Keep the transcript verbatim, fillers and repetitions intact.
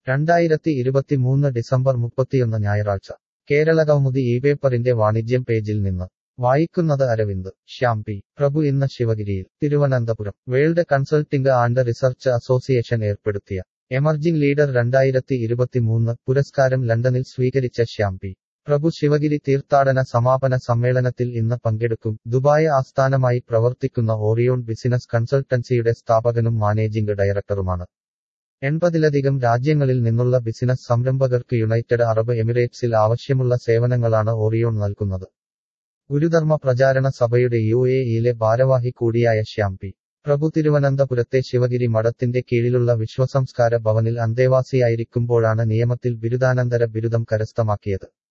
രണ്ടായിരത്തി ഇരുപത്തിമൂന്ന് ഡിസംബർ മുപ്പത്തിയൊന്ന് ഞായറാഴ്ച കേരളകൗമുദി ഈ പേപ്പറിന്റെ വാണിജ്യം പേജിൽ നിന്ന് വായിക്കുന്നത് അരവിന്ദ്. ശ്യാം പി പ്രഭു ഇന്ന് ശിവഗിരിയിൽ. Thiruvananthapuram. World consulting and research association ഏർപ്പെടുത്തിയ എമർജിംഗ് ലീഡർ രണ്ടായിരത്തി ഇരുപത്തിമൂന്ന് പുരസ്കാരം ലണ്ടനിൽ സ്വീകരിച്ച ശ്യാം പി പ്രഭു ശിവഗിരി തീർത്ഥാടന സമാപന സമ്മേളനത്തിൽ ഇന്ന് പങ്കെടുക്കും. ദുബായ് ആസ്ഥാനമായി പ്രവർത്തിക്കുന്ന ഓറിയോൺ ബിസിനസ് കൺസൾട്ടൻസിയുടെ സ്ഥാപകനും മാനേജിംഗ് ഡയറക്ടറുമാണ്. എൺപതിലധികം രാജ്യങ്ങളിൽ നിന്നുള്ള ബിസിനസ് സംരംഭകർക്ക് യുണൈറ്റഡ് അറബ് എമിറേറ്റ്സിൽ ആവശ്യമുള്ള സേവനങ്ങളാണ് ഓറിയോൺ നൽകുന്നത്. ഗുരുധർമ്മ പ്രചാരണ സഭയുടെ യു എ ഇയിലെ ഭാരവാഹി കൂടിയായ ശ്യാം പി പ്രഭു തിരുവനന്തപുരത്തെ ശിവഗിരി മഠത്തിന്റെ കീഴിലുള്ള വിശ്വസംസ്കാര ഭവനിൽ അന്തേവാസിയായിരിക്കുമ്പോഴാണ് നിയമത്തിൽ ബിരുദാനന്തര ബിരുദം കരസ്ഥമാക്കിയത്.